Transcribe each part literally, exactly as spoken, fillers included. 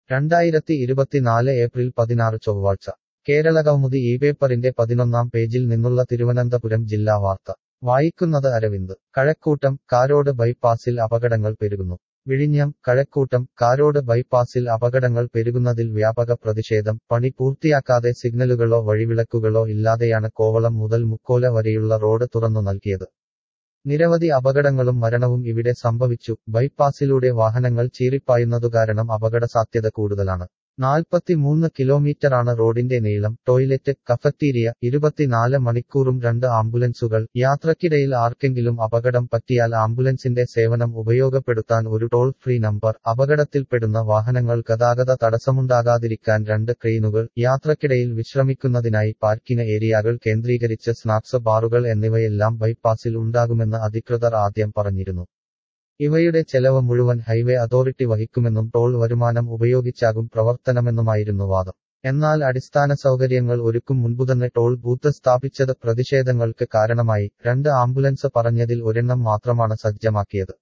രണ്ടായിരത്തി ഇരുപത്തിനാല് ഏപ്രിൽ പതിനാറ് ചൊവ്വാഴ്ച കേരളകൗമുദി ഈ പേപ്പറിന്റെ പതിനൊന്നാം പേജിൽ നിന്നുള്ള തിരുവനന്തപുരം ജില്ലാ വാർത്ത വായിക്കുന്നത് അരവിന്ദ്. കഴക്കൂട്ടം കാരോട് ബൈപ്പാസിൽ അപകടങ്ങൾ പെരുകുന്നു. വിഴിഞ്ഞം കഴക്കൂട്ടം കാരോട് ബൈപ്പാസിൽ അപകടങ്ങൾ പെരുകുന്നതിൽ വ്യാപക പ്രതിഷേധം. പണി പൂർത്തിയാക്കാതെ സിഗ്നലുകളോ വഴിവിളക്കുകളോ ഇല്ലാതെയാണ് കോവളം മുതൽ മുക്കോല വരെയുള്ള റോഡ് തുറന്നു നൽകിയത്. നിരവധി അപകടങ്ങളും മരണവും ഇവിടെ സംഭവിച്ചു. ബൈപ്പാസിലൂടെ വാഹനങ്ങൾ ചീറിപ്പായുന്നതുകാരണം അപകടസാധ്യത കൂടുതലാണ്. നാൽപ്പത്തിമൂന്ന് കിലോമീറ്ററാണ് റോഡിന്റെ നീളം. ടോയ്ലറ്റ്, കഫറ്റീരിയ, ഇരുപത്തിനാല് മണിക്കൂറും രണ്ട് ആംബുലൻസുകൾ. യാത്രക്കിടയിൽ ആർക്കെങ്കിലും അപകടം പറ്റിയാൽ ആംബുലൻസിന്റെ സേവനം ഉപയോഗപ്പെടുത്താൻ ഒരു ടോൾ ഫ്രീ നമ്പർ. അപകടത്തിൽപ്പെടുന്ന വാഹനങ്ങൾ ഗതാഗത തടസ്സമുണ്ടാകാതിരിക്കാൻ രണ്ട് ക്രെയിനുകൾ. യാത്രക്കിടയിൽ വിശ്രമിക്കുന്നതിനായി പാർക്കിംഗ് ഏരിയകൾ കേന്ദ്രീകരിച്ച് സ്നാക്സ് ബാറുകൾ എന്നിവയെല്ലാം ബൈപ്പാസിൽ ഉണ്ടാകുമെന്ന് അധികൃതർ ആദ്യം പറഞ്ഞിരുന്നു. ഇവയുടെ ചെലവ് മുഴുവൻ ഹൈവേ അതോറിറ്റി വഹിക്കുമെന്നും ടോൾ വരുമാനം ഉപയോഗിച്ചാകും പ്രവർത്തനമെന്നുമായിരുന്നു വാദം. എന്നാൽ അടിസ്ഥാന സൗകര്യങ്ങൾ ഒരുക്കും മുൻപുതന്നെ ടോൾ ബൂത്ത് സ്ഥാപിച്ചത് പ്രതിഷേധങ്ങൾക്ക് കാരണമായി. രണ്ട് ആംബുലൻസ് പറഞ്ഞതിൽ ഒരെണ്ണം മാത്രമാണ് സജ്ജമാക്കിയത്.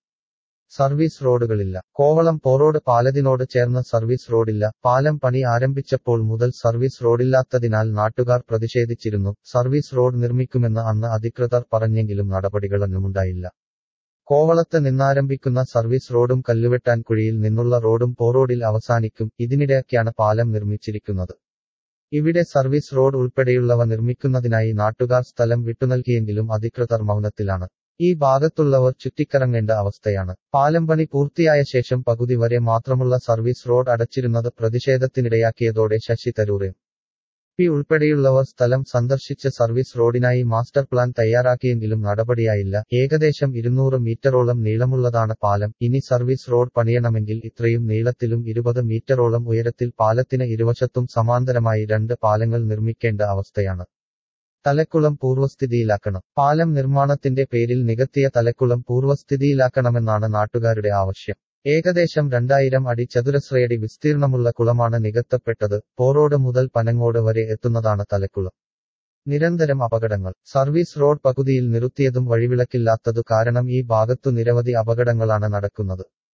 സർവീസ് റോഡുകളില്ല. കോവളം പോറോഡ് പാലത്തിനോട് ചേർന്ന് സർവീസ് റോഡില്ല. പാലം പണി ആരംഭിച്ചപ്പോൾ മുതൽ സർവീസ് റോഡില്ലാത്തതിനാൽ നാട്ടുകാർ പ്രതിഷേധിച്ചിരുന്നു. സർവീസ് റോഡ് നിർമ്മിക്കുമെന്ന് അന്ന് അധികൃതർ പറഞ്ഞെങ്കിലും നടപടികളൊന്നുമുണ്ടായില്ല. കോവളത്ത് നിന്നാരംഭിക്കുന്ന സർവീസ് റോഡും കല്ലുവെട്ടാൻ കുഴിയിൽ നിന്നുള്ള റോഡും പോറോഡിൽ അവസാനിക്കും. ഇതിനിടെയൊക്കെയാണ് പാലം നിർമ്മിച്ചിരിക്കുന്നത്. ഇവിടെ സർവീസ് റോഡ് ഉൾപ്പെടെയുള്ളവ നിർമ്മിക്കുന്നതിനായി നാട്ടുകാർ സ്ഥലം വിട്ടുനൽകിയെങ്കിലും അധികൃതർ മൗനത്തിലാണ്. ഈ ഭാഗത്തുള്ളവർ ചുറ്റിക്കറങ്ങേണ്ട അവസ്ഥയാണ്. പാലം പണി പൂർത്തിയായ ശേഷം പകുതി വരെ മാത്രമുള്ള സർവീസ് റോഡ് അടച്ചിരുന്നത് പ്രതിഷേധത്തിനിടയാക്കിയതോടെ ശശി തരൂർ എം പി ഉൾപ്പെടെയുള്ളവർ സ്ഥലം സന്ദർശിച്ച് സർവീസ് റോഡിനായി മാസ്റ്റർ പ്ലാൻ തയ്യാറാക്കിയെങ്കിലും നടപടിയായില്ല. ഏകദേശം ഇരുന്നൂറ് മീറ്ററോളം നീളമുള്ളതാണ് പാലം. ഇനി സർവീസ് റോഡ് പണിയണമെങ്കിൽ ഇത്രയും നീളത്തിലും ഇരുപത് മീറ്ററോളം ഉയരത്തിൽ പാലത്തിന് ഇരുവശത്തും സമാന്തരമായി രണ്ട് പാലങ്ങൾ നിർമ്മിക്കേണ്ട അവസ്ഥയാണ്. തലക്കുളം പൂർവ്വസ്ഥിതിയിലാക്കണം. പാലം നിർമ്മാണത്തിന്റെ പേരിൽ നികത്തിയ തലക്കുളം പൂർവ്വസ്ഥിതിയിലാക്കണമെന്നാണ് നാട്ടുകാരുടെ ആവശ്യം. ഏകദേശം രണ്ടായിരം അടി ചതുരശ്രയടി വിസ്തീർണമുള്ള കുളമാണ് നികത്തപ്പെട്ടത്. പോറോഡ് മുതൽ പനങ്ങോട് വരെ എത്തുന്നതാണ് തലക്കുളം. നിരന്തരം അപകടങ്ങൾ. സർവീസ് റോഡ് പകുതിയിൽ നിർത്തിയതും വഴിവിളക്കില്ലാത്തതു കാരണം ഈ ഭാഗത്തു നിരവധി അപകടങ്ങളാണ് നടക്കുന്നത്.